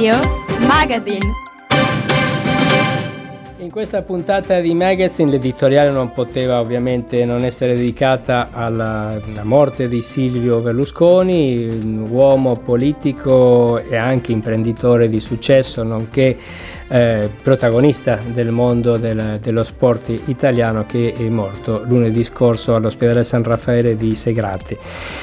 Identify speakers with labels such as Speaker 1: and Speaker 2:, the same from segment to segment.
Speaker 1: Radio Magazine.
Speaker 2: In questa puntata di Magazine l'editoriale non poteva ovviamente non essere dedicata alla morte di Silvio Berlusconi, un uomo politico e anche imprenditore di successo, nonché protagonista del mondo dello sport italiano, che è morto lunedì scorso all'ospedale San Raffaele di Segrate.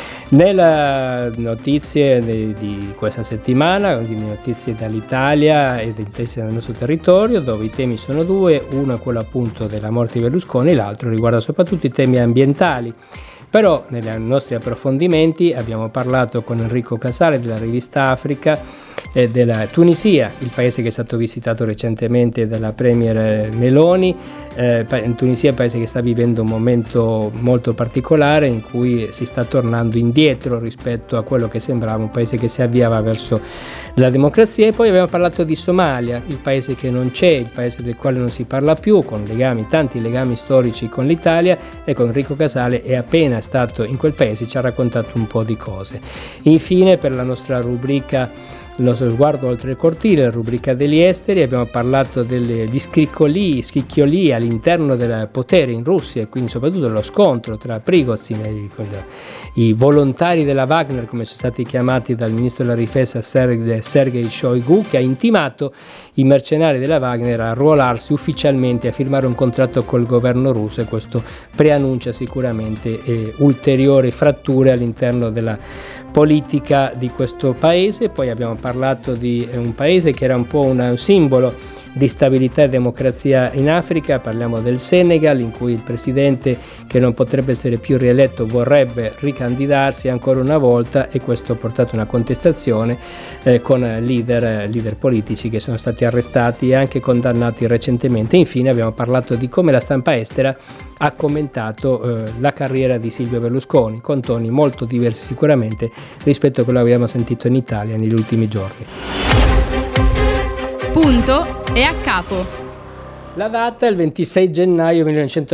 Speaker 2: Nelle notizie di questa settimana, quindi notizie dall'Italia e notizie dal nostro territorio, dove i temi sono due: uno è quello appunto della morte di Berlusconi, l'altro riguarda soprattutto i temi ambientali. Però nei nostri approfondimenti abbiamo parlato con Enrico Casale della rivista Africa della Tunisia, il paese che è stato visitato recentemente dalla premier Meloni. In Tunisia è un paese che sta vivendo un momento molto particolare in cui si sta tornando indietro rispetto a quello che sembrava un paese che si avviava verso la democrazia. E poi abbiamo parlato di Somalia, il paese che non c'è, il paese del quale non si parla più, con tanti legami storici con l'Italia, e con Enrico Casale è appena stato in quel paese, ci ha raccontato un po' di cose. Infine, per la nostra rubrica Il nostro sguardo oltre il cortile, la rubrica degli esteri, abbiamo parlato degli schicchioli all'interno del potere in Russia, e quindi soprattutto dello scontro tra Prigozhin e i volontari della Wagner, come sono stati chiamati dal ministro della difesa Sergei Shoigu, che ha intimato i mercenari della Wagner a arruolarsi ufficialmente, a firmare un contratto col governo russo, e questo preannuncia sicuramente ulteriori fratture all'interno della politica di questo paese. Poi abbiamo parlato di un paese che era un po' un simbolo di stabilità e democrazia in Africa. Parliamo del Senegal, in cui il presidente, che non potrebbe essere più rieletto, vorrebbe ricandidarsi ancora una volta, e questo ha portato una contestazione con leader politici che sono stati arrestati e anche condannati recentemente. Infine abbiamo parlato di come la stampa estera ha commentato la carriera di Silvio Berlusconi, con toni molto diversi sicuramente rispetto a quello che abbiamo sentito in Italia negli ultimi giorni.
Speaker 1: Punto e a capo.
Speaker 2: La data è il 26 gennaio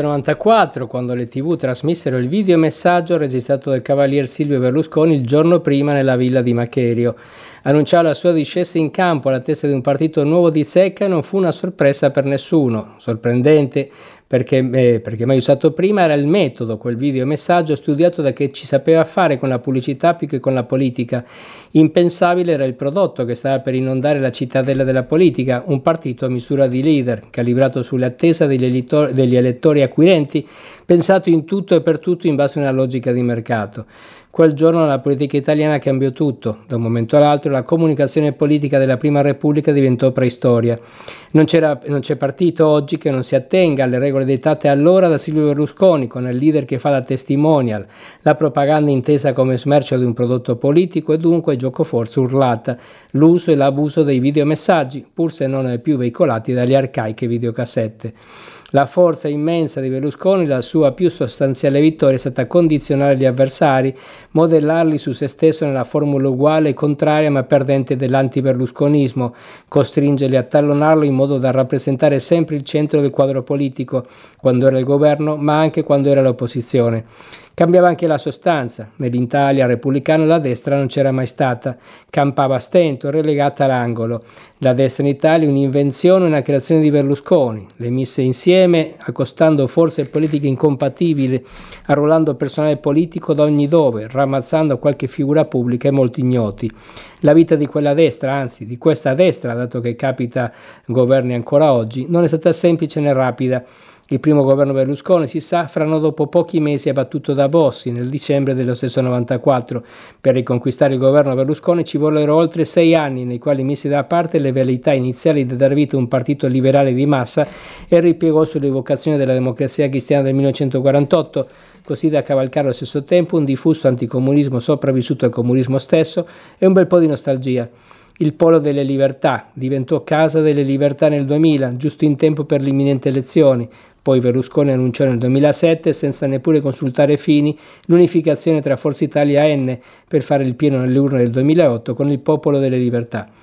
Speaker 2: 1994, quando le TV trasmissero il videomessaggio registrato dal cavalier Silvio Berlusconi il giorno prima nella villa di Macherio. Annunciare la sua discesa in campo alla testa di un partito nuovo di zecca non fu una sorpresa per nessuno. Sorprendente perché mai usato prima era il metodo, quel videomessaggio studiato da chi ci sapeva fare con la pubblicità più che con la politica. Impensabile era il prodotto che stava per inondare la cittadella della politica, un partito a misura di leader, calibrato sulle attese degli elettori acquirenti, pensato in tutto e per tutto in base a una logica di mercato. Quel giorno la politica italiana cambiò tutto. Da un momento all'altro la comunicazione politica della Prima Repubblica diventò preistoria. Non c'è partito oggi che non si attenga alle regole dettate allora da Silvio Berlusconi, con il leader che fa da testimonial, la propaganda intesa come smercio di un prodotto politico e dunque giocoforza urlata, l'uso e l'abuso dei videomessaggi, pur se non più veicolati dalle arcaiche videocassette. La forza immensa di Berlusconi, la sua più sostanziale vittoria, è stata condizionare gli avversari, modellarli su se stesso nella formula uguale e contraria ma perdente dell'anti-berlusconismo, costringerli a tallonarlo in modo da rappresentare sempre il centro del quadro politico, quando era il governo ma anche quando era l'opposizione. Cambiava anche la sostanza. Nell'Italia repubblicana la destra non c'era mai stata, campava a stento, relegata all'angolo. La destra in Italia un'invenzione, una creazione di Berlusconi, le mise insieme, accostando forze politiche incompatibili, arruolando personale politico da ogni dove, ramazzando qualche figura pubblica e molti ignoti. La vita di quella destra, anzi di questa destra, dato che capita governi ancora oggi, non è stata semplice né rapida. Il primo governo Berlusconi, si sa, franò dopo pochi mesi abbattuto da Bossi nel dicembre dello stesso 94. Per riconquistare il governo Berlusconi ci vollero oltre 6 anni, nei quali mise da parte le velleità iniziali di dar vita a un partito liberale di massa e ripiegò sull'evocazione della democrazia cristiana del 1948, così da cavalcare allo stesso tempo un diffuso anticomunismo sopravvissuto al comunismo stesso e un bel po' di nostalgia. Il polo delle libertà diventò casa delle libertà nel 2000, giusto in tempo per le imminenti elezioni. Poi Berlusconi annunciò nel 2007, senza neppure consultare Fini, l'unificazione tra Forza Italia e N per fare il pieno nelle urne del 2008 con il popolo delle libertà.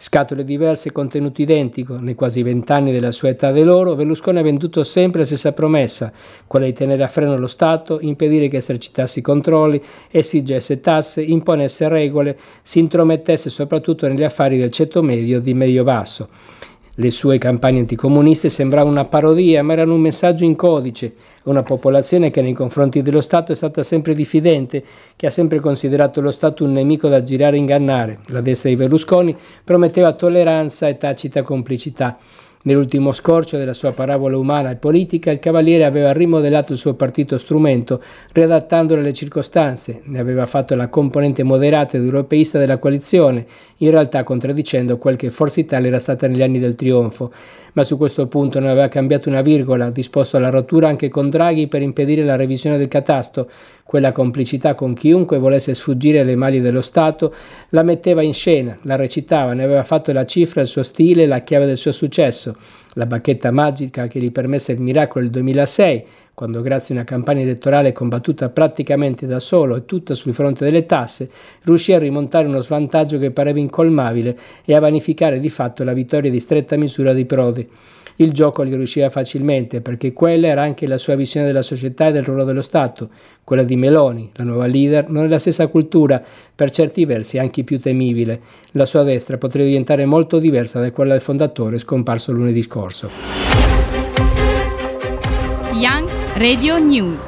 Speaker 2: Scatole diverse, contenuto identico. Nei quasi 20 anni della sua età d'oro, Berlusconi ha venduto sempre la stessa promessa, quella di tenere a freno lo Stato, impedire che esercitasse i controlli, esigesse tasse, imponesse regole, si intromettesse soprattutto negli affari del ceto medio di medio-basso. Le sue campagne anticomuniste sembravano una parodia, ma erano un messaggio in codice. Una popolazione che nei confronti dello Stato è stata sempre diffidente, che ha sempre considerato lo Stato un nemico da girare e ingannare. La destra di Berlusconi prometteva tolleranza e tacita complicità. Nell'ultimo scorcio della sua parabola umana e politica, il Cavaliere aveva rimodellato il suo partito strumento, riadattandolo alle circostanze. Ne aveva fatto la componente moderata ed europeista della coalizione, in realtà contraddicendo quel che Forza Italia era stata negli anni del trionfo. Ma su questo punto non aveva cambiato una virgola, disposto alla rottura anche con Draghi per impedire la revisione del catasto. Quella complicità con chiunque volesse sfuggire alle maglie dello Stato la metteva in scena, la recitava, ne aveva fatto la cifra, il suo stile, la chiave del suo successo. La bacchetta magica che gli permesse il miracolo del 2006, quando grazie a una campagna elettorale combattuta praticamente da solo e tutta sul fronte delle tasse, riuscì a rimontare uno svantaggio che pareva incolmabile e a vanificare di fatto la vittoria di stretta misura di Prodi. Il gioco gli riusciva facilmente perché quella era anche la sua visione della società e del ruolo dello Stato. Quella di Meloni, la nuova leader, non è la stessa cultura, per certi versi anche più temibile. La sua destra potrebbe diventare molto diversa da quella del fondatore scomparso lunedì scorso.
Speaker 1: Young Radio News.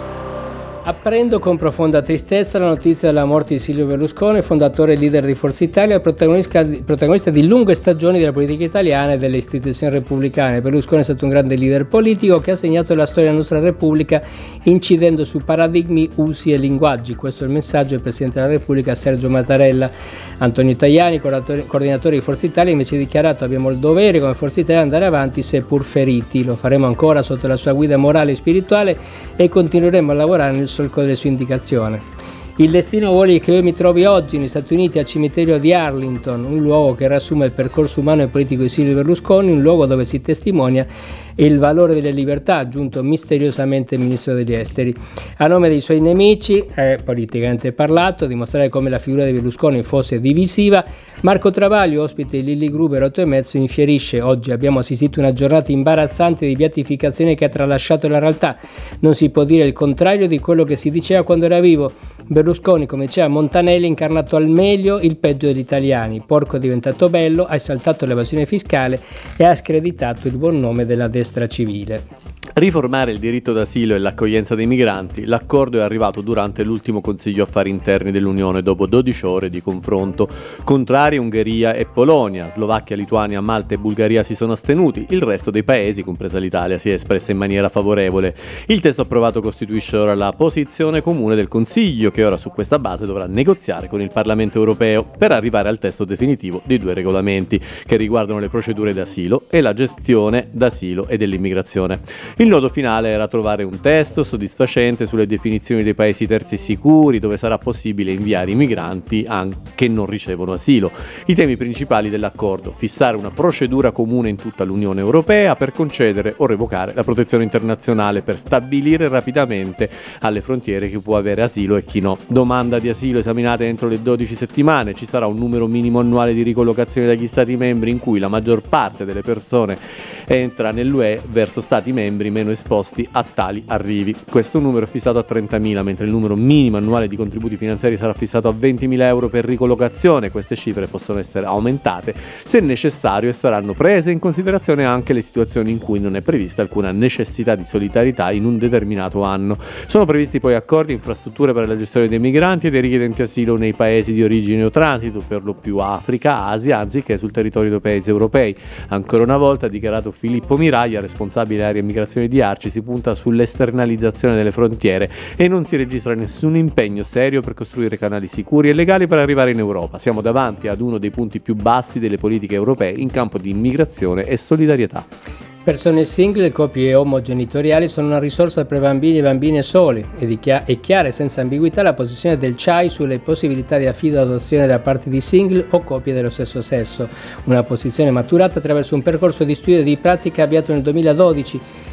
Speaker 2: Apprendo con profonda tristezza la notizia della morte di Silvio Berlusconi, fondatore e leader di Forza Italia, protagonista di lunghe stagioni della politica italiana e delle istituzioni repubblicane. Berlusconi è stato un grande leader politico che ha segnato la storia della nostra Repubblica incidendo su paradigmi, usi e linguaggi. Questo è il messaggio del Presidente della Repubblica Sergio Mattarella. Antonio Tajani, coordinatore di Forza Italia, invece ha dichiarato: abbiamo il dovere come Forza Italia di andare avanti seppur feriti. Lo faremo ancora sotto la sua guida morale e spirituale e continueremo a lavorare nel solco delle sue indicazioni. Il destino vuole che io mi trovi oggi negli Stati Uniti al cimitero di Arlington, un luogo che riassume il percorso umano e politico di Silvio Berlusconi, un luogo dove si testimonia il valore delle libertà, ha aggiunto misteriosamente il ministro degli esteri. A nome dei suoi nemici, politicamente parlato, dimostrare come la figura di Berlusconi fosse divisiva, Marco Travaglio, ospite di Lilli Gruber 8 e mezzo, infierisce: oggi abbiamo assistito a una giornata imbarazzante di beatificazione che ha tralasciato la realtà. Non si può dire il contrario di quello che si diceva quando era vivo. Berlusconi, come diceva Montanelli, ha incarnato al meglio il peggio degli italiani. Porco è diventato bello, ha esaltato l'evasione fiscale e ha screditato il buon nome della destra civile.
Speaker 3: Riformare il diritto d'asilo e l'accoglienza dei migranti, l'accordo è arrivato durante l'ultimo Consiglio Affari Interni dell'Unione dopo 12 ore di confronto. Contrari Ungheria e Polonia, Slovacchia, Lituania, Malta e Bulgaria si sono astenuti, il resto dei paesi, compresa l'Italia, si è espressa in maniera favorevole. Il testo approvato costituisce ora la posizione comune del Consiglio, che ora su questa base dovrà negoziare con il Parlamento europeo per arrivare al testo definitivo di 2 regolamenti che riguardano le procedure d'asilo e la gestione d'asilo e dell'immigrazione. Il nodo finale era trovare un testo soddisfacente sulle definizioni dei paesi terzi sicuri dove sarà possibile inviare i migranti che non ricevono asilo. I temi principali dell'accordo: fissare una procedura comune in tutta l'Unione Europea per concedere o revocare la protezione internazionale, per stabilire rapidamente alle frontiere chi può avere asilo e chi no. Domanda di asilo esaminata entro le 12 settimane, ci sarà un numero minimo annuale di ricollocazioni dagli Stati membri in cui la maggior parte delle persone entra nell'UE verso Stati membri meno esposti a tali arrivi. Questo numero è fissato a 30.000, mentre il numero minimo annuale di contributi finanziari sarà fissato a 20.000 euro per ricollocazione. Queste cifre possono essere aumentate se necessario e saranno prese in considerazione anche le situazioni in cui non è prevista alcuna necessità di solidarietà in un determinato anno. Sono previsti poi accordi e infrastrutture per la gestione dei migranti e dei richiedenti asilo nei paesi di origine o transito, per lo più Africa, Asia, anziché sul territorio dei paesi europei. Ancora una volta, ha dichiarato Filippo Miraglia, responsabile area immigrazione di Arci, si punta sull'esternalizzazione delle frontiere e non si registra nessun impegno serio per costruire canali sicuri e legali per arrivare in Europa. Siamo davanti ad uno dei punti più bassi delle politiche europee in campo di immigrazione e solidarietà.
Speaker 2: Persone single e coppie omogenitoriali sono una risorsa per bambini e bambine soli è chiara e senza ambiguità la posizione del CHAI sulle possibilità di affido e adozione da parte di single o coppie dello stesso sesso, una posizione maturata attraverso un percorso di studio e di pratica avviato nel 2012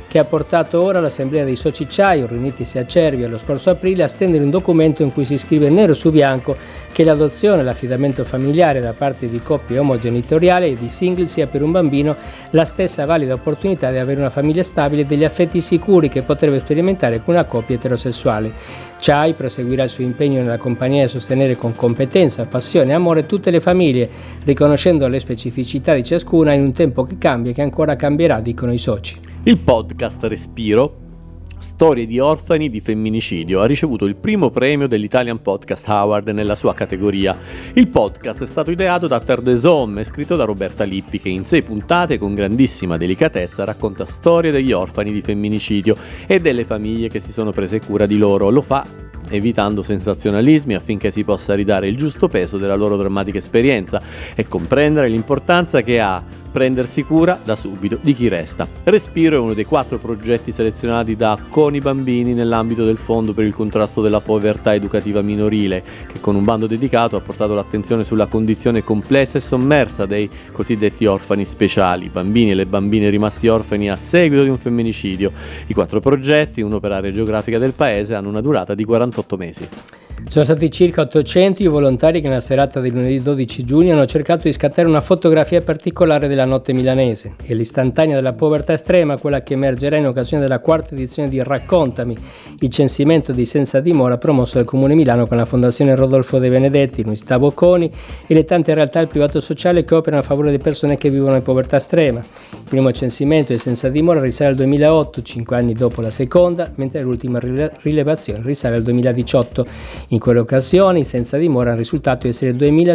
Speaker 2: che ha portato ora l'Assemblea dei soci CIAI, riunitisi a Cervia lo scorso aprile, a stendere un documento in cui si scrive nero su bianco che l'adozione e l'affidamento familiare da parte di coppie omogenitoriali e di single sia per un bambino la stessa valida opportunità di avere una famiglia stabile e degli affetti sicuri che potrebbe sperimentare con una coppia eterosessuale. CIAI proseguirà il suo impegno nell'accompagnare e sostenere con competenza, passione e amore tutte le famiglie, riconoscendo le specificità di ciascuna in un tempo che cambia e che ancora cambierà, dicono i soci.
Speaker 3: Il podcast Respiro, storie di orfani di femminicidio, ha ricevuto il primo premio dell'Italian Podcast Award nella sua categoria. Il podcast è stato ideato da Terre des Hommes e scritto da Roberta Lippi, che in 6 puntate con grandissima delicatezza racconta storie degli orfani di femminicidio e delle famiglie che si sono prese cura di loro. Lo fa evitando sensazionalismi affinché si possa ridare il giusto peso della loro drammatica esperienza e comprendere l'importanza che ha prendersi cura da subito di chi resta. Respiro è uno dei 4 progetti selezionati da Con i bambini nell'ambito del Fondo per il contrasto della povertà educativa minorile, che con un bando dedicato ha portato l'attenzione sulla condizione complessa e sommersa dei cosiddetti orfani speciali, i bambini e le bambine rimasti orfani a seguito di un femminicidio. I 4 progetti, uno per area geografica del paese, hanno una durata di 48 mesi.
Speaker 2: Sono stati circa 800 i volontari che nella serata di lunedì 12 giugno hanno cercato di scattare una fotografia particolare della notte milanese e l'istantanea della povertà estrema, quella che emergerà in occasione della 4ª edizione di Raccontami, il censimento di senza dimora promosso dal Comune Milano con la Fondazione Rodolfo De Benedetti, l'Università Bocconi e le tante realtà del privato sociale che operano a favore delle persone che vivono in povertà estrema. Il primo censimento di senza dimora risale al 2008, 5 anni dopo la seconda, mentre l'ultima rilevazione risale al 2018. In quelle occasioni, senza dimora, hanno risultato essere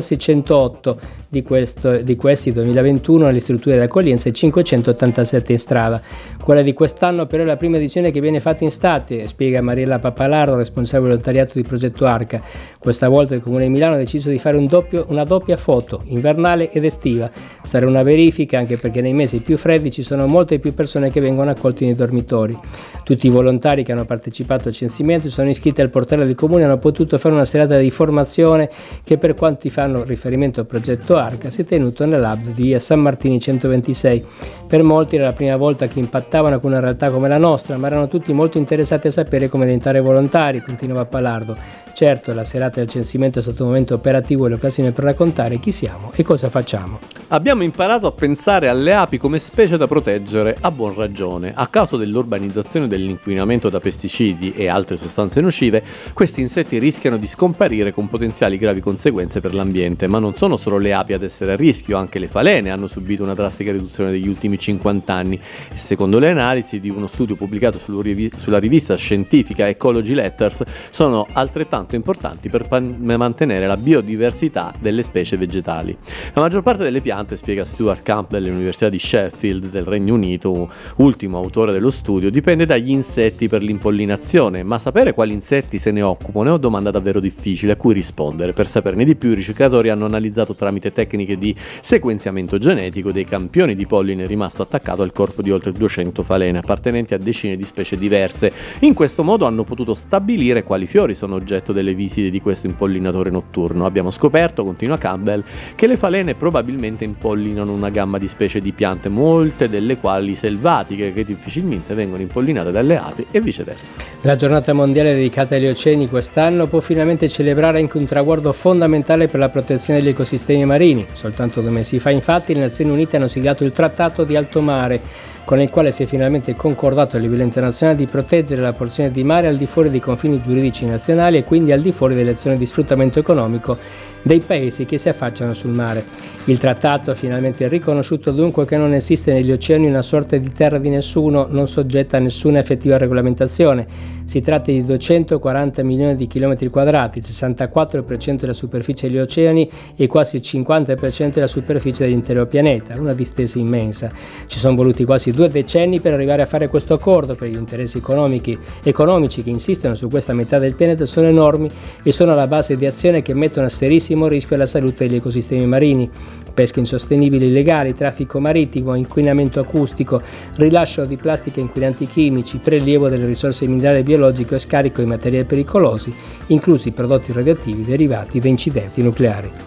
Speaker 2: 2.608, di questi 2021 nelle strutture di accoglienza e 587 in strada. Quella di quest'anno però è la prima edizione che viene fatta in state, spiega Mariella Pappalardo, responsabile volontariato di Progetto Arca. Questa volta il Comune di Milano ha deciso di fare una doppia foto, invernale ed estiva. Sarà una verifica anche perché nei mesi più freddi ci sono molte più persone che vengono accolte nei dormitori. Tutti i volontari che hanno partecipato al censimento sono iscritti al portale del Comune e hanno potuto fare una serata di formazione che, per quanti fanno riferimento al Progetto Arca, si è tenuto nell'hub di via San Martini 126. Per molti era la prima volta che impattavano con una realtà come la nostra, ma erano tutti molto interessati a sapere come diventare volontari, continua Pappalardo. Certo, la serata del censimento è stato un momento operativo e l'occasione per raccontare chi siamo e cosa facciamo.
Speaker 3: Abbiamo imparato a pensare alle api come specie da proteggere a buon ragione. A causa dell'urbanizzazione e dell'inquinamento da pesticidi e altre sostanze nocive, questi insetti rischiano di scomparire con potenziali gravi conseguenze per l'ambiente. Ma non sono solo le api ad essere a rischio, anche le falene hanno subito una drastica riduzione negli ultimi 50 anni e secondo le analisi di uno studio pubblicato sulla rivista scientifica Ecology Letters sono altrettanto importanti per mantenere la biodiversità delle specie vegetali. La maggior parte delle piante, spiega Stuart Campbell dell'Università di Sheffield del Regno Unito, ultimo autore dello studio, dipende dagli insetti per l'impollinazione, ma sapere quali insetti se ne occupano è una domanda davvero difficile a cui rispondere. Per saperne di più, i ricercatori hanno analizzato tramite tecniche di sequenziamento genetico dei campioni di polline rimasto attaccato al corpo di oltre 200 falene appartenenti a decine di specie diverse. In questo modo hanno potuto stabilire quali fiori sono oggetto delle visite di questo impollinatore notturno. Abbiamo scoperto, continua Campbell, che le falene probabilmente impollinano una gamma di specie di piante, molte delle quali selvatiche, che difficilmente vengono impollinate dalle api e viceversa.
Speaker 2: La giornata mondiale dedicata agli oceani quest'anno può finalmente celebrare anche un traguardo fondamentale per la protezione degli ecosistemi marini. Soltanto 2 mesi fa, infatti, le Nazioni Unite hanno siglato il Trattato di Alto Mare, con il quale si è finalmente concordato a livello internazionale di proteggere la porzione di mare al di fuori dei confini giuridici nazionali e quindi al di fuori delle zone di sfruttamento economico dei paesi che si affacciano sul mare. Il trattato ha finalmente riconosciuto dunque che non esiste negli oceani una sorta di terra di nessuno, non soggetta a nessuna effettiva regolamentazione. Si tratta di 240 milioni di chilometri quadrati, il 64% della superficie degli oceani e quasi il 50% della superficie dell'intero pianeta, una distesa immensa. Ci sono voluti quasi 2 decenni per arrivare a fare questo accordo, per gli interessi economici che insistono su questa metà del pianeta sono enormi e sono alla base di azioni che mettono a serissimo rischio la salute degli ecosistemi marini. Pesca insostenibile illegali, traffico marittimo, inquinamento acustico, rilascio di plastica e inquinanti chimici, prelievo delle risorse minerali e biologiche e scarico di materiali pericolosi, inclusi prodotti radioattivi derivati da incidenti nucleari.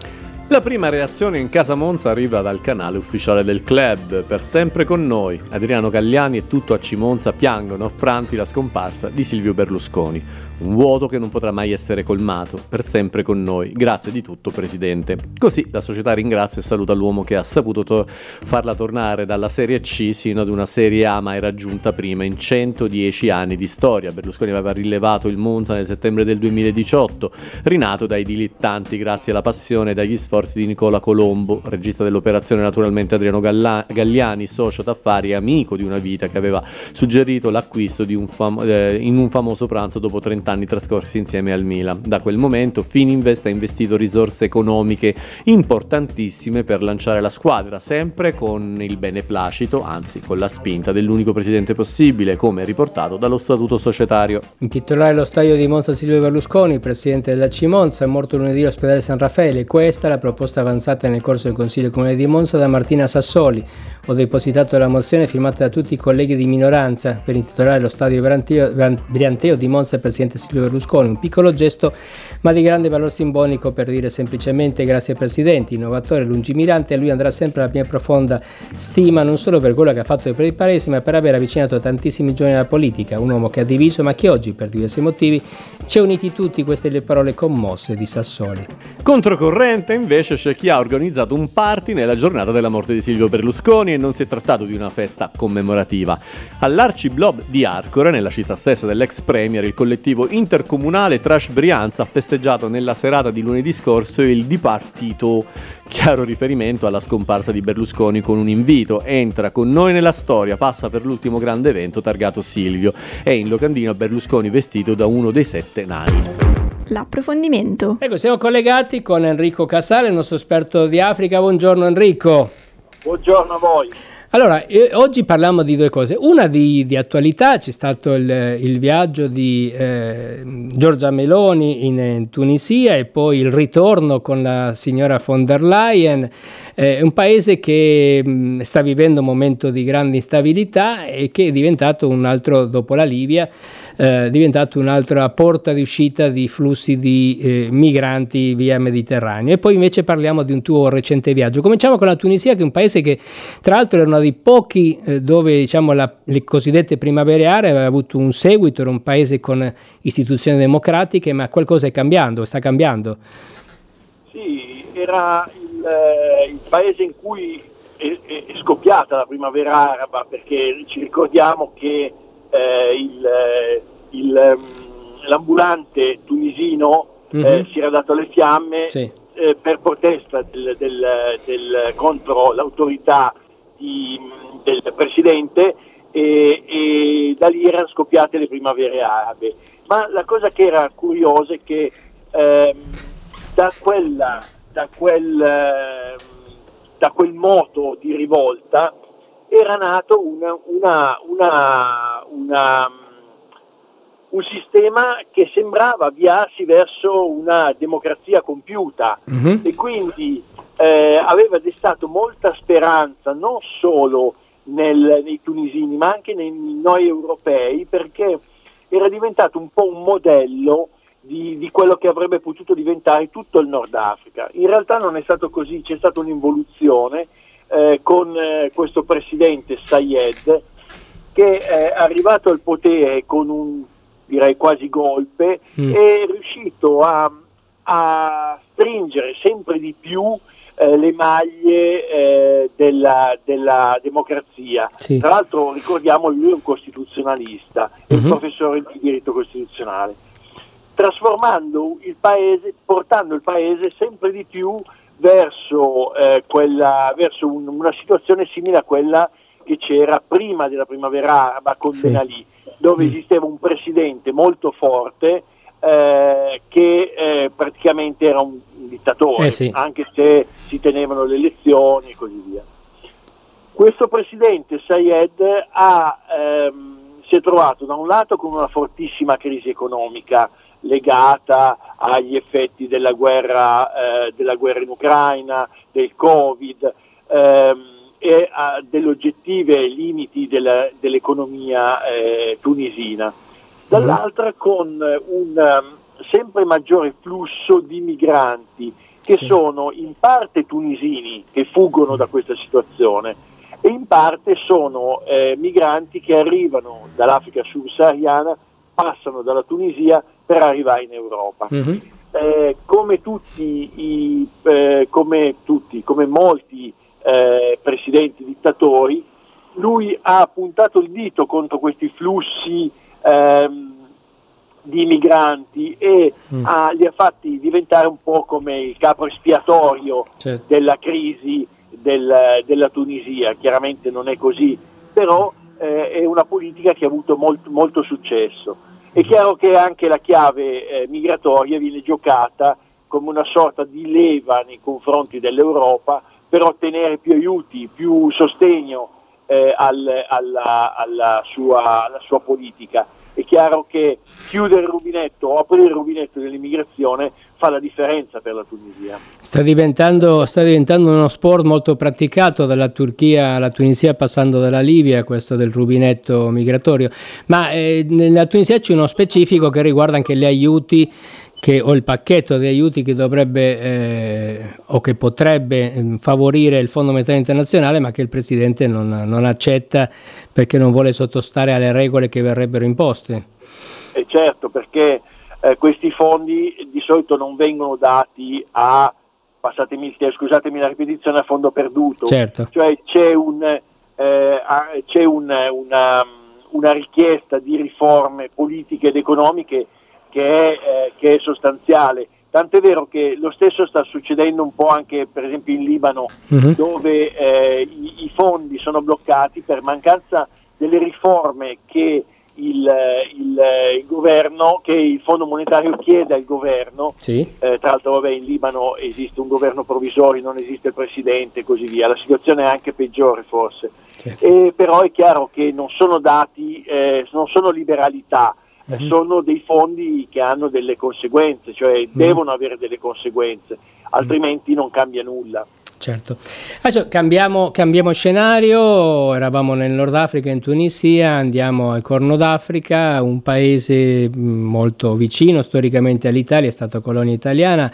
Speaker 3: La prima reazione in casa Monza arriva dal canale ufficiale del club. Per sempre con noi, Adriano Galliani e tutto AC Monza piangono affranti la scomparsa di Silvio Berlusconi. Un vuoto che non potrà mai essere colmato, per sempre con noi. Grazie di tutto, Presidente. Così la società ringrazia e saluta l'uomo che ha saputo farla tornare dalla Serie C sino ad una Serie A mai raggiunta prima in 110 anni di storia. Berlusconi aveva rilevato il Monza nel settembre del 2018, rinato dai dilettanti grazie alla passione e dagli sforzi di Nicola Colombo, regista dell'operazione naturalmente Adriano Galliani, socio d'affari e amico di una vita, che aveva suggerito l'acquisto di in un famoso pranzo dopo 30 anni trascorsi insieme al Milan. Da quel momento Fininvest ha investito risorse economiche importantissime per lanciare la squadra, sempre con il beneplacito, anzi con la spinta dell'unico presidente possibile, come riportato dallo statuto societario.
Speaker 2: Intitolare lo stadio di Monza Silvio Berlusconi, presidente dell'AC Monza, è morto lunedì all'ospedale San Raffaele. Questa è la proposta avanzata nel corso del Consiglio Comunale di Monza da Martina Sassoli. Ho depositato la mozione firmata da tutti i colleghi di minoranza per intitolare lo stadio Brianteo di Monza al presidente Silvio Berlusconi, un piccolo gesto ma di grande valore simbolico per dire semplicemente grazie Presidente, innovatore, lungimirante. A lui andrà sempre la mia profonda stima, non solo per quello che ha fatto per il Paese, ma per aver avvicinato tantissimi giovani alla politica, un uomo che ha diviso ma che oggi per diversi motivi ci ha uniti tutti. Queste le parole commosse di Sassoli.
Speaker 3: Controcorrente invece c'è chi ha organizzato un party nella giornata della morte di Silvio Berlusconi, e non si è trattato di una festa commemorativa. All'Arciblob di Arcore, nella città stessa dell'ex premier, il collettivo intercomunale Trash Brianza ha festeggiato nella serata di lunedì scorso il dipartito, chiaro riferimento alla scomparsa di Berlusconi, con un invito: entra con noi nella storia, passa per l'ultimo grande evento targato Silvio, e in locandina Berlusconi vestito da uno dei 7 nani.
Speaker 4: L'approfondimento.
Speaker 2: Ecco, siamo collegati con Enrico Casale, il nostro esperto di Africa. Buongiorno Enrico.
Speaker 5: Buongiorno a voi.
Speaker 2: Allora, oggi parliamo di due cose. Una di attualità: c'è stato il viaggio di Giorgia Meloni in Tunisia, e poi il ritorno con la signora von der Leyen. Un paese che sta vivendo un momento di grande instabilità e che è diventato un altro, dopo la Libia, diventato un'altra porta di uscita di flussi di migranti via Mediterraneo. E poi invece parliamo di un tuo recente viaggio. Cominciamo con la Tunisia, che è un paese che tra l'altro era uno dei pochi dove, diciamo, le cosiddette primavere arabe aveva avuto un seguito. Era un paese con istituzioni democratiche, ma qualcosa è cambiando, sta cambiando.
Speaker 5: Sì, era il paese in cui è scoppiata la primavera araba, perché ci ricordiamo che l'ambulante tunisino si era dato le fiamme, sì, per protesta contro l'autorità del presidente, e da lì erano scoppiate le primavere arabe. Ma la cosa che era curiosa è che da quel moto di rivolta era nato un sistema che sembrava avviarsi verso una democrazia compiuta, e quindi aveva destato molta speranza non solo nei tunisini ma anche nei noi europei, perché era diventato un po' un modello di quello che avrebbe potuto diventare tutto il Nord Africa. In realtà non è stato così, c'è stata un'involuzione con questo presidente Sayed, che è arrivato al potere con un, direi, quasi golpe, è riuscito a stringere sempre di più le maglie della democrazia. Sì. Tra l'altro ricordiamo, lui è un costituzionalista, è un professore di diritto costituzionale, trasformando il paese, portando il paese sempre di più verso una situazione simile a quella che c'era prima della primavera araba con Ben Ali, dove esisteva un presidente molto forte che praticamente era un dittatore, anche se si tenevano le elezioni e così via. Questo presidente Sayed si è trovato da un lato con una fortissima crisi economica legata agli effetti della guerra in Ucraina, del Covid, e a delle oggettive limiti dell'economia tunisina. Dall'altra con sempre maggiore flusso di migranti che sono in parte tunisini che fuggono da questa situazione e in parte sono migranti che arrivano dall'Africa subsahariana, passano dalla Tunisia per arrivare in Europa. Come molti presidenti dittatori, lui ha puntato il dito contro questi flussi di migranti e li ha fatti diventare un po' come il capro espiatorio della crisi della Tunisia. Chiaramente non è così, però è una politica che ha avuto molto successo. È chiaro che anche la chiave migratoria viene giocata come una sorta di leva nei confronti dell'Europa per ottenere più aiuti, più sostegno alla sua politica. È chiaro che chiudere il rubinetto o aprire il rubinetto dell'immigrazione fa la differenza per la Tunisia. Sta diventando
Speaker 2: uno sport molto praticato dalla Turchia alla Tunisia, passando dalla Libia, questo del rubinetto migratorio. Ma nella Tunisia c'è uno specifico che riguarda anche gli aiuti o il pacchetto di aiuti che dovrebbe o che potrebbe favorire il Fondo Monetario Internazionale, ma che il Presidente non accetta perché non vuole sottostare alle regole che verrebbero imposte.
Speaker 5: Certo, perché questi fondi di solito non vengono dati scusatemi la ripetizione, a fondo perduto. Certo. Cioè c'è una richiesta di riforme politiche ed economiche che è sostanziale, tant'è vero che lo stesso sta succedendo un po' anche per esempio in Libano, dove i fondi sono bloccati per mancanza delle riforme che il governo, che il Fondo Monetario chiede al governo. Tra l'altro in Libano esiste un governo provvisorio, non esiste il presidente e così via, la situazione è anche peggiore forse, però è chiaro che non sono dati, non sono liberalità, sono dei fondi che hanno delle conseguenze, cioè devono avere delle conseguenze, altrimenti non cambia nulla.
Speaker 2: Certo. Adesso cambiamo scenario, eravamo nel Nord Africa, in Tunisia, andiamo al Corno d'Africa, un paese molto vicino storicamente all'Italia, è stata colonia italiana,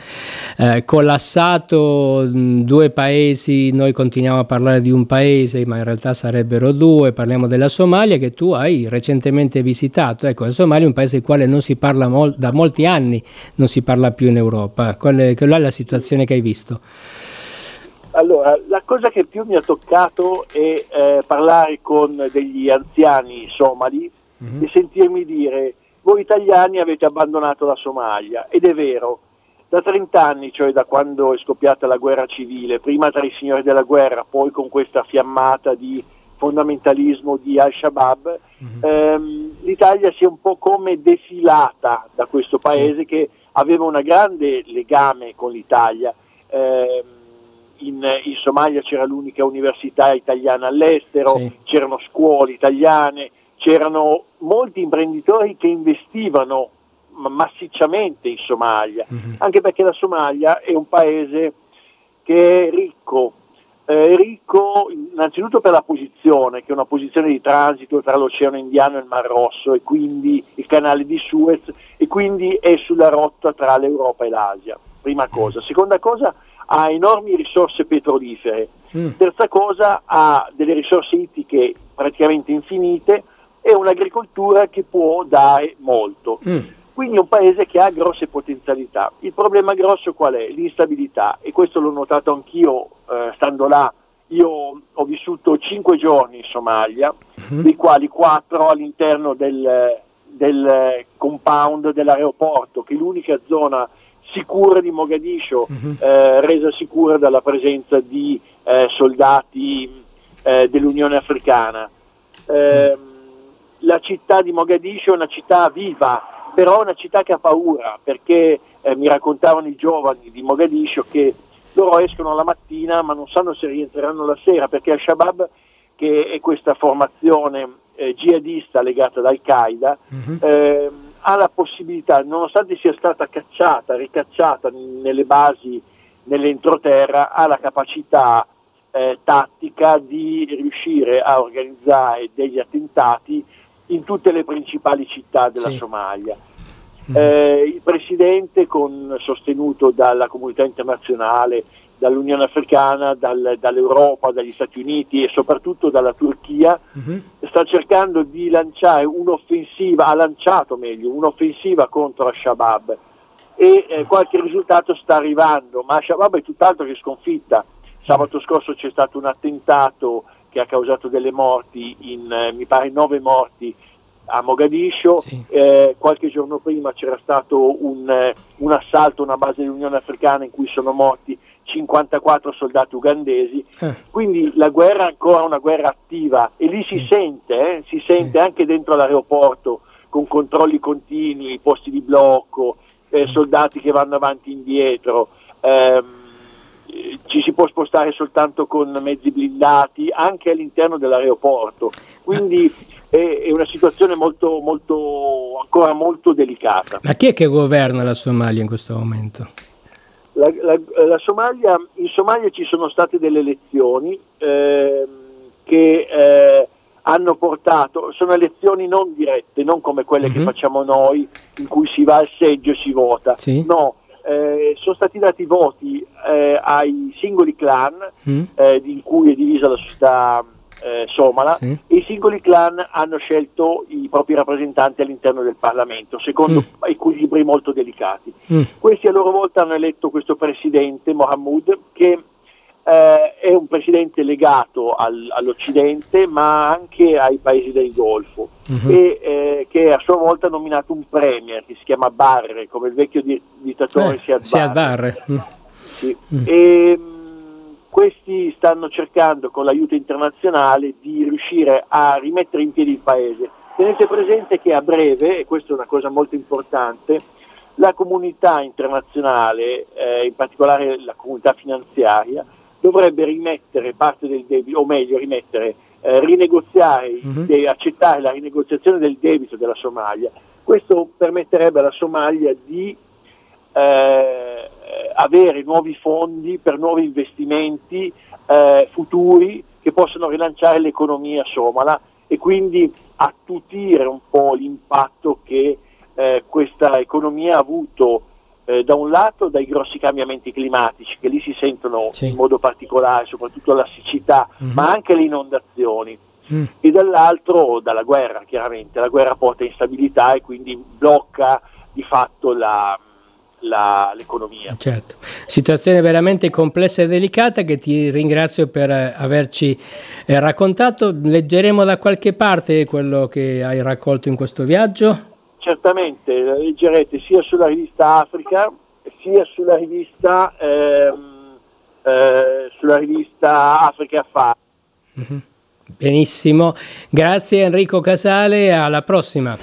Speaker 2: collassato, due paesi, noi continuiamo a parlare di un paese, ma in realtà sarebbero due, parliamo della Somalia che tu hai recentemente visitato. Ecco, la Somalia è un paese del quale non si parla da molti anni, non si parla più in Europa. Qual è la situazione che hai visto?
Speaker 5: Allora, la cosa che più mi ha toccato è parlare con degli anziani somali e sentirmi dire: voi italiani avete abbandonato la Somalia. Ed è vero, da 30 anni, cioè da quando è scoppiata la guerra civile, prima tra i signori della guerra, poi con questa fiammata di fondamentalismo di Al-Shabaab, l'Italia si è un po' come defilata da questo paese che aveva un grande legame con l'Italia. In Somalia c'era l'unica università italiana all'estero, c'erano scuole italiane, c'erano molti imprenditori che investivano massicciamente in Somalia, anche perché la Somalia è un paese che è ricco innanzitutto per la posizione, che è una posizione di transito tra l'Oceano Indiano e il Mar Rosso, e quindi il canale di Suez, e quindi è sulla rotta tra l'Europa e l'Asia, prima cosa. Seconda cosa, ha enormi risorse petrolifere. Terza cosa, ha delle risorse ittiche praticamente infinite e un'agricoltura che può dare molto. Quindi è un paese che ha grosse potenzialità. Il problema grosso qual è? L'instabilità, e questo l'ho notato anch'io stando là. Io ho vissuto 5 giorni in Somalia, dei quali 4 all'interno del compound dell'aeroporto, che è l'unica zona sicura di Mogadiscio, resa sicura dalla presenza di soldati dell'Unione Africana. La città di Mogadiscio è una città viva, però è una città che ha paura, perché mi raccontavano i giovani di Mogadiscio che loro escono la mattina ma non sanno se rientreranno la sera, perché Al-Shabaab, che è questa formazione jihadista legata ad Al-Qaeda, ha la possibilità, nonostante sia stata ricacciata nelle basi, nell'entroterra, ha la capacità tattica di riuscire a organizzare degli attentati in tutte le principali città della Somalia. Il presidente, sostenuto dalla comunità internazionale, dall'Unione Africana, dall'Europa, dagli Stati Uniti e soprattutto dalla Turchia, sta cercando di lanciare ha lanciato un'offensiva contro Al-Shabaab e qualche risultato sta arrivando, ma Al-Shabaab è tutt'altro che sconfitta. Sabato scorso c'è stato un attentato che ha causato delle morti, mi pare 9 morti a Mogadiscio, sì. Qualche giorno prima c'era stato un assalto a una base dell'Unione Africana in cui sono morti 54 soldati ugandesi, quindi la guerra è ancora una guerra attiva e lì si sente anche dentro l'aeroporto, con controlli continui, posti di blocco, soldati che vanno avanti e indietro, ci si può spostare soltanto con mezzi blindati anche all'interno dell'aeroporto, quindi è una situazione ancora molto delicata.
Speaker 2: Ma chi è che governa la Somalia in questo momento?
Speaker 5: In Somalia ci sono state delle elezioni che hanno portato, sono elezioni non dirette, non come quelle che facciamo noi, in cui si va al seggio e si vota. Sì. No, sono stati dati voti ai singoli clan in cui è divisa la società somala, sì. E i singoli clan hanno scelto i propri rappresentanti all'interno del Parlamento secondo equilibri molto delicati. Questi a loro volta hanno eletto questo presidente Mohamud, che è un presidente legato all'Occidente ma anche ai paesi del Golfo, e che a sua volta ha nominato un premier che si chiama Barre, come il vecchio dittatore Siad Barre. Sì. E questi stanno cercando con l'aiuto internazionale di riuscire a rimettere in piedi il paese. Tenete presente che a breve, e questa è una cosa molto importante, la comunità internazionale, in particolare la comunità finanziaria, dovrebbe rimettere parte del debito, o meglio rinegoziare, accettare la rinegoziazione del debito della Somalia. Questo permetterebbe alla Somalia di avere nuovi fondi per nuovi investimenti futuri che possono rilanciare l'economia somala e quindi attutire un po' l'impatto che questa economia ha avuto da un lato dai grossi cambiamenti climatici che lì si sentono in modo particolare, soprattutto la siccità, ma anche le inondazioni, e dall'altro dalla guerra. Chiaramente la guerra porta instabilità e quindi blocca di fatto l'economia.
Speaker 2: Certo, situazione veramente complessa e delicata, che ti ringrazio per averci raccontato. Leggeremo da qualche parte quello che hai raccolto in questo viaggio?
Speaker 5: Certamente, la leggerete sia sulla rivista Africa sia sulla rivista Africa Affari.
Speaker 2: Benissimo, grazie Enrico Casale, alla prossima.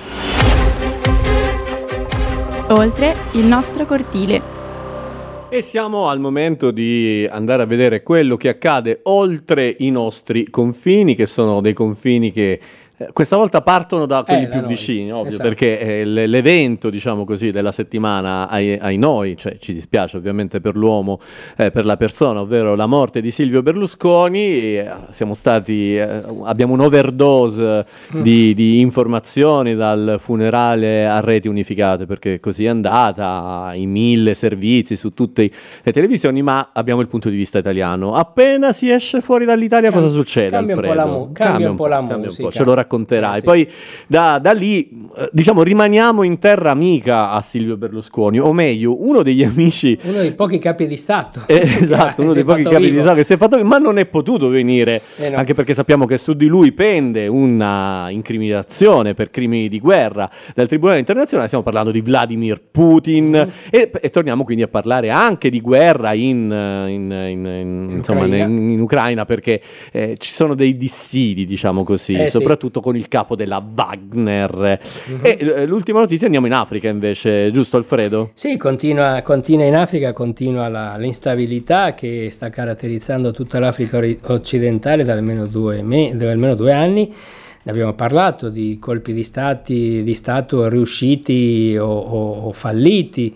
Speaker 4: Oltre il nostro cortile.
Speaker 3: E siamo al momento di andare a vedere quello che accade oltre i nostri confini, che sono dei confini che questa volta partono da quelli più vicini, ovvio, esatto. Perché l'evento, diciamo così, della settimana ai noi, cioè ci dispiace ovviamente per l'uomo, per la persona, ovvero la morte di Silvio Berlusconi. Abbiamo un'overdose di informazioni dal funerale a reti unificate, perché così è andata, i 1000 servizi su tutte le televisioni, ma abbiamo il punto di vista italiano. Appena si esce fuori dall'Italia cosa succede, Alfredo? Cambia un po' la musica. Ce lo racconterai. Sì. Poi da lì rimaniamo in terra amica a Silvio Berlusconi, o meglio uno dei
Speaker 2: pochi capi di Stato,
Speaker 3: esatto, uno dei pochi capi di Stato che si è fatto, ma non è potuto venire, no. Anche perché sappiamo che su di lui pende una incriminazione per crimini di guerra dal Tribunale Internazionale. Stiamo parlando di Vladimir Putin, e torniamo quindi a parlare anche di guerra in Ucraina, perché ci sono dei dissidi, diciamo così, soprattutto con il capo della Wagner. E l'ultima notizia, andiamo in Africa invece, giusto Alfredo?
Speaker 2: Sì, continua in Africa, continua l'instabilità che sta caratterizzando tutta l'Africa occidentale da almeno 2 anni. Ne abbiamo parlato di colpi di Stato riusciti o falliti,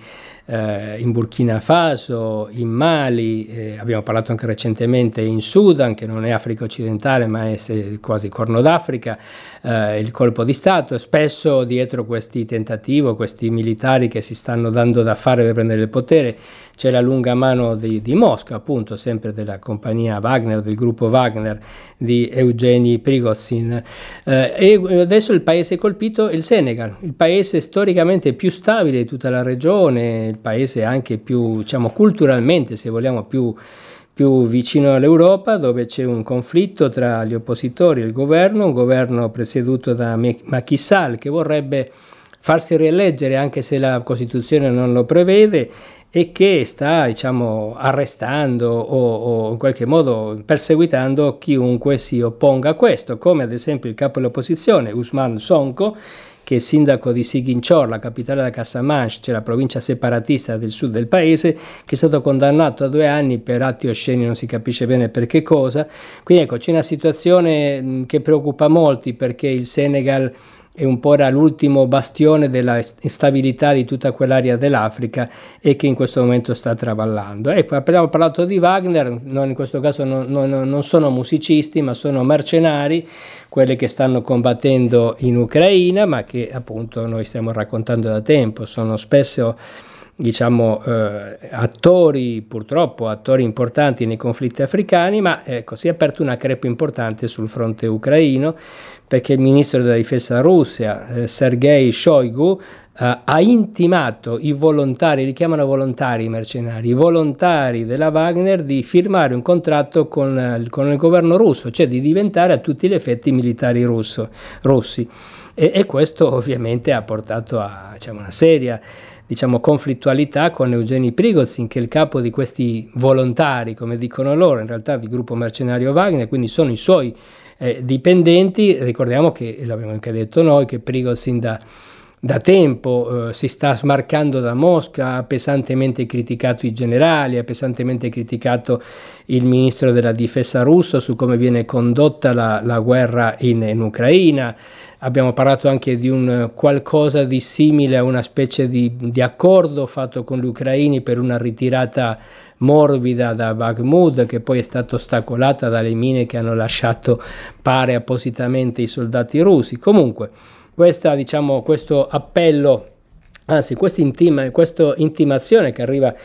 Speaker 2: in Burkina Faso, in Mali, abbiamo parlato anche recentemente in Sudan, che non è Africa occidentale ma è quasi Corno d'Africa, il colpo di Stato. Spesso dietro questi tentativi, questi militari che si stanno dando da fare per prendere il potere, c'è la lunga mano di Mosca, appunto, sempre della compagnia Wagner, del gruppo Wagner di Evgeny Prigozhin. E adesso il paese colpito è il Senegal, il paese storicamente più stabile di tutta la regione, il paese anche più, diciamo, culturalmente, se vogliamo, più vicino all'Europa, dove c'è un conflitto tra gli oppositori e il governo, un governo presieduto da Macky Sall, che vorrebbe farsi rieleggere anche se la Costituzione non lo prevede, e che sta, diciamo, arrestando o in qualche modo perseguitando chiunque si opponga a questo, come ad esempio il capo dell'opposizione, Ousmane Sonko, che è sindaco di Ziguinchor, la capitale della Casamance, cioè la provincia separatista del sud del paese, che è stato condannato a 2 anni per atti osceni, non si capisce bene per che cosa. Quindi ecco, c'è una situazione che preoccupa molti, perché il Senegal è un po' l'ultimo bastione della instabilità di tutta quell'area dell'Africa e che in questo momento sta travallando. Ecco, abbiamo parlato di Wagner, in questo caso non sono musicisti, ma sono mercenari, quelli che stanno combattendo in Ucraina, ma che appunto noi stiamo raccontando da tempo, sono spesso, diciamo, purtroppo attori importanti nei conflitti africani, ma ecco, si è aperta una crepa importante sul fronte ucraino, perché il ministro della difesa russa, Sergei Shoigu, ha intimato i volontari, li chiamano volontari mercenari, i volontari della Wagner, di firmare un contratto con il governo russo, cioè di diventare a tutti gli effetti militari russi. E questo ovviamente ha portato a, diciamo, una seria, diciamo, conflittualità con Evgeny Prigozhin, che è il capo di questi volontari, come dicono loro, in realtà di gruppo mercenario Wagner, quindi sono i suoi dipendenti. Ricordiamo che, l'abbiamo anche detto noi, che Prigozhin da tempo si sta smarcando da Mosca, ha pesantemente criticato i generali, ha pesantemente criticato il ministro della difesa russo su come viene condotta la guerra in Ucraina. Abbiamo parlato anche di un qualcosa di simile a una specie di accordo fatto con gli ucraini per una ritirata morbida da Bakhmut, che poi è stata ostacolata dalle mine che hanno lasciato, pare, appositamente i soldati russi. Comunque, diciamo, questo appello, anzi questa intimazione che arriva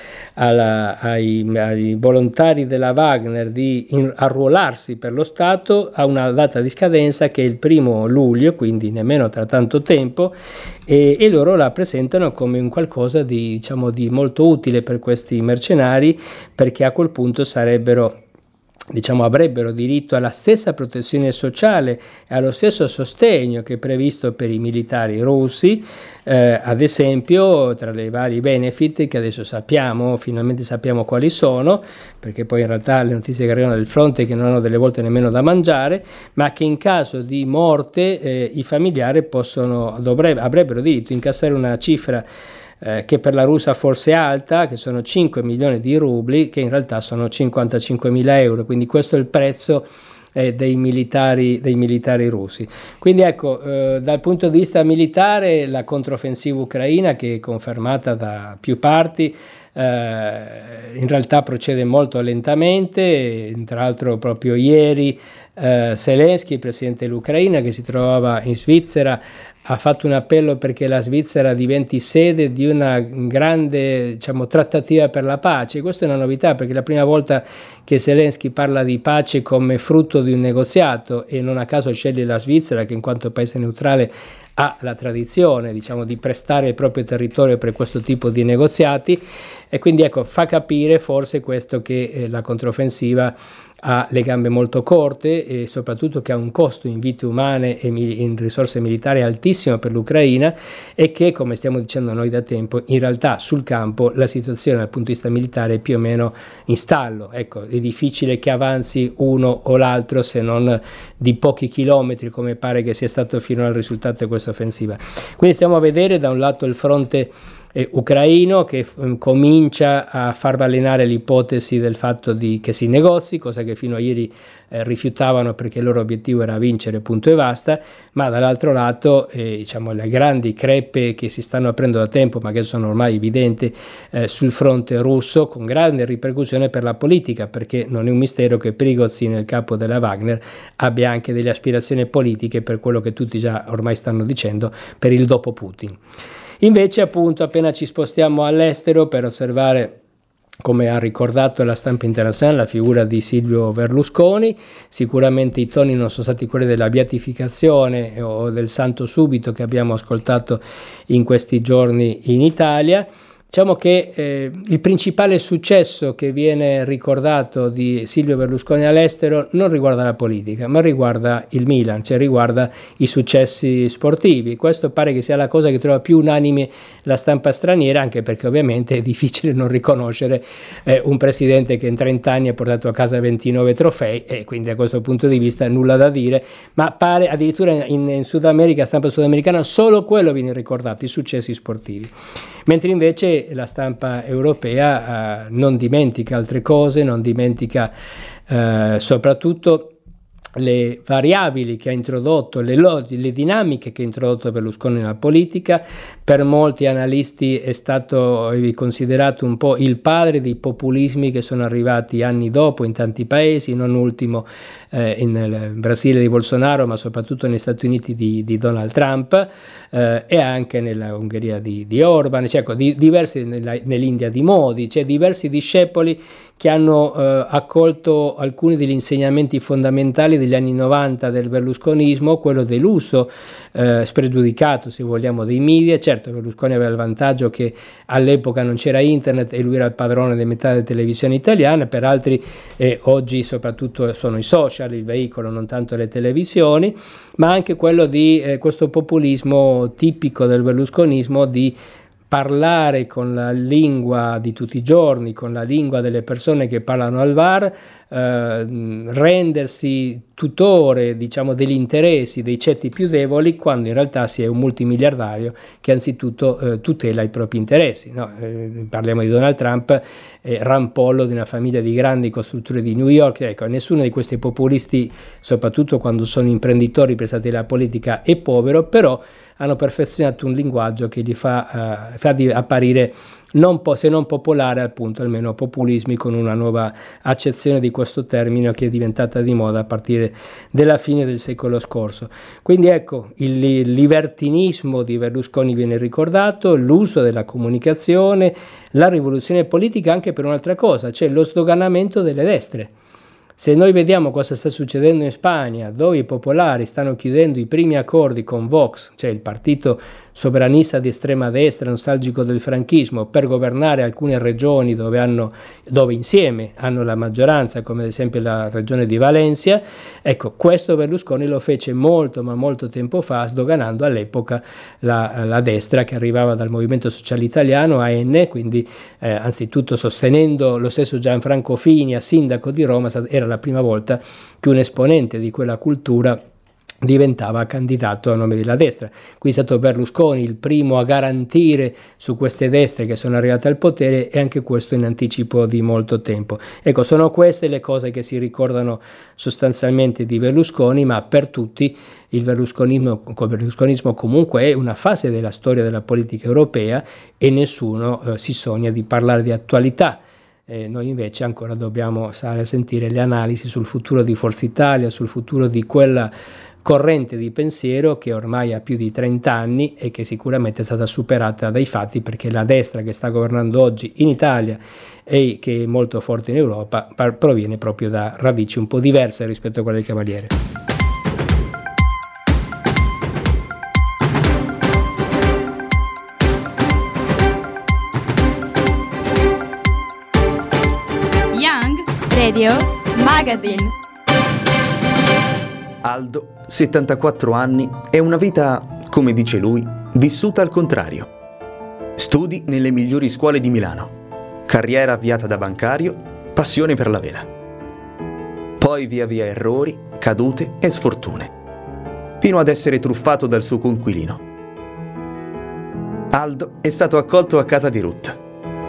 Speaker 2: ai volontari della Wagner di arruolarsi per lo Stato, ha una data di scadenza che è il 1° luglio, quindi nemmeno tra tanto tempo, e loro la presentano come un qualcosa di, diciamo, di molto utile per questi mercenari, perché a quel punto avrebbero diritto alla stessa protezione sociale e allo stesso sostegno che è previsto per i militari russi, ad esempio, tra i vari benefit che adesso finalmente sappiamo quali sono, perché poi in realtà le notizie che arrivano dal fronte è che non hanno delle volte nemmeno da mangiare, ma che in caso di morte i familiari avrebbero diritto a incassare una cifra che per la Russia forse è alta, che sono 5 milioni di rubli, che in realtà sono 55.000 euro, quindi questo è il prezzo dei militari russi. Quindi ecco, dal punto di vista militare, la controffensiva ucraina, che è confermata da più parti, in realtà procede molto lentamente. Tra l'altro proprio ieri Zelensky, il presidente dell'Ucraina, che si trovava in Svizzera, ha fatto un appello perché la Svizzera diventi sede di una grande, diciamo, trattativa per la pace. Questa è una novità, perché è la prima volta che Zelensky parla di pace come frutto di un negoziato, e non a caso sceglie la Svizzera, che in quanto paese neutrale ha la tradizione, diciamo, di prestare il proprio territorio per questo tipo di negoziati. E quindi ecco, fa capire forse questo, che la controffensiva ha le gambe molto corte, e soprattutto che ha un costo in vite umane e in risorse militari altissimo per l'Ucraina, e che, come stiamo dicendo noi da tempo, in realtà sul campo la situazione dal punto di vista militare è più o meno in stallo. Ecco, è difficile che avanzi uno o l'altro, se non di pochi chilometri, come pare che sia stato fino al risultato di questa offensiva. Quindi stiamo a vedere da un lato il fronte ucraino, che comincia a far balenare l'ipotesi del fatto che si negozi, cosa che fino a ieri rifiutavano, perché il loro obiettivo era vincere, punto e basta. Ma dall'altro lato diciamo, le grandi crepe che si stanno aprendo da tempo, ma che sono ormai evidenti sul fronte russo, con grande ripercussione per la politica, perché non è un mistero che Prigozhin, il capo della Wagner, abbia anche delle aspirazioni politiche, per quello che tutti già ormai stanno dicendo, per il dopo Putin. Invece, appunto, appena ci spostiamo all'estero per osservare, come ha ricordato la stampa internazionale, la figura di Silvio Berlusconi, sicuramente i toni non sono stati quelli della beatificazione o del santo subito che abbiamo ascoltato in questi giorni in Italia. Diciamo che il principale successo che viene ricordato di Silvio Berlusconi all'estero non riguarda la politica, ma riguarda il Milan, cioè riguarda i successi sportivi. Questo pare che sia la cosa che trova più unanime la stampa straniera, anche perché ovviamente è difficile non riconoscere un presidente che in 30 anni ha portato a casa 29 trofei, e quindi da questo punto di vista nulla da dire, ma pare addirittura in Sud America, stampa sudamericana, solo quello viene ricordato, i successi sportivi. Mentre invece la stampa europea non dimentica altre cose, non dimentica soprattutto le variabili che ha introdotto, le dinamiche che ha introdotto Berlusconi nella politica. Per molti analisti è stato considerato un po' il padre dei populismi che sono arrivati anni dopo in tanti paesi, non ultimo in Brasile di Bolsonaro, ma soprattutto negli Stati Uniti di Donald Trump, e anche nella Ungheria di Orban, cioè, diversi nell'India di Modi, cioè diversi discepoli che hanno accolto alcuni degli insegnamenti fondamentali degli anni 90 del berlusconismo, quello dell'uso spregiudicato, se vogliamo, dei media. Certo, Berlusconi aveva il vantaggio che all'epoca non c'era internet e lui era il padrone di metà delle televisioni italiane, per altri oggi soprattutto sono i social il veicolo, non tanto le televisioni, ma anche quello di questo populismo tipico del berlusconismo, di parlare con la lingua di tutti i giorni, con la lingua delle persone che parlano al VAR, rendersi tutore, diciamo, degli interessi dei ceti più deboli, quando in realtà si è un multimiliardario che anzitutto tutela i propri interessi, no? Parliamo di Donald Trump, rampollo di una famiglia di grandi costruttori di New York. Ecco, nessuno di questi populisti, soprattutto quando sono imprenditori prestati alla politica, è povero, però hanno perfezionato un linguaggio che gli fa apparire se non popolare, appunto almeno populismi, con una nuova accezione di questo termine che è diventata di moda a partire dalla fine del secolo scorso. Quindi ecco, il libertinismo di Berlusconi viene ricordato, l'uso della comunicazione, la rivoluzione politica anche per un'altra cosa, cioè lo sdoganamento delle destre. Se noi vediamo cosa sta succedendo in Spagna, dove i popolari stanno chiudendo i primi accordi con Vox, cioè il partito sovranista di estrema destra, nostalgico del franchismo, per governare alcune regioni dove insieme hanno la maggioranza, come ad esempio la regione di Valencia, ecco, questo Berlusconi lo fece molto ma molto tempo fa, sdoganando all'epoca la destra che arrivava dal Movimento Sociale Italiano, AN, quindi anzitutto sostenendo lo stesso Gianfranco Fini, a sindaco di Roma. Era la prima volta che un esponente di quella cultura diventava candidato a nome della destra. Qui è stato Berlusconi il primo a garantire su queste destre che sono arrivate al potere, e anche questo in anticipo di molto tempo. Ecco, sono queste le cose che si ricordano sostanzialmente di Berlusconi, ma per tutti il berlusconismo comunque è una fase della storia della politica europea, e nessuno si sogna di parlare di attualità. Noi invece ancora dobbiamo stare a sentire le analisi sul futuro di Forza Italia, sul futuro di quella corrente di pensiero che ormai ha più di 30 anni e che sicuramente è stata superata dai fatti, perché la destra che sta governando oggi in Italia e che è molto forte in Europa proviene proprio da radici un po' diverse rispetto a quelle del Cavaliere.
Speaker 4: Radio Magazine.
Speaker 6: Aldo, 74 anni, e una vita, come dice lui, vissuta al contrario. Studi nelle migliori scuole di Milano, carriera avviata da bancario, passione per la vela. Poi via via errori, cadute e sfortune, fino ad essere truffato dal suo coinquilino. Aldo è stato accolto a casa di Ruth.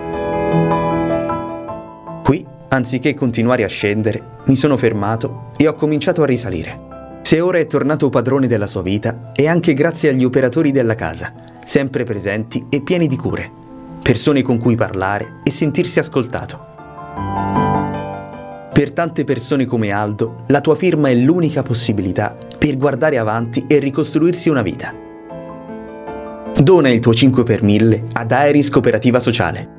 Speaker 6: Qui, anziché continuare a scendere, mi sono fermato e ho cominciato a risalire. Se ora è tornato padrone della sua vita, è anche grazie agli operatori della casa, sempre presenti e pieni di cure, persone con cui parlare e sentirsi ascoltato. Per tante persone come Aldo, la tua firma è l'unica possibilità per guardare avanti e ricostruirsi una vita. Dona il tuo 5 per 1000 ad Aeris Cooperativa Sociale.